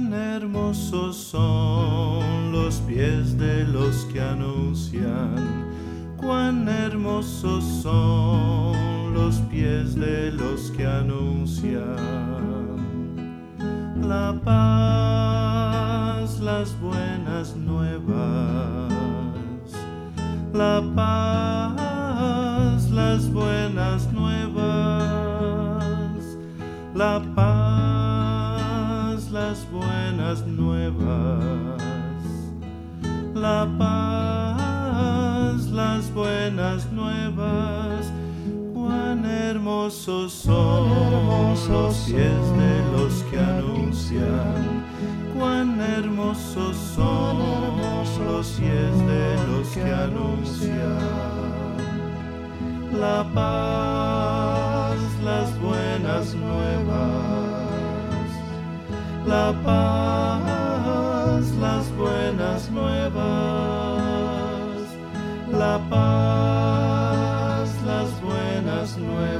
Cuán hermosos son los pies de los que anuncian, cuán hermosos son los pies de los que anuncian la paz, las buenas nuevas, la paz, las buenas nuevas, la paz, las buenas nuevas, la paz, las buenas nuevas. Cuán hermosos son los pies de los que anuncian, cuán hermosos son los pies de los que anuncian la paz, las buenas nuevas, la paz, las buenas nuevas, la paz, las buenas nuevas.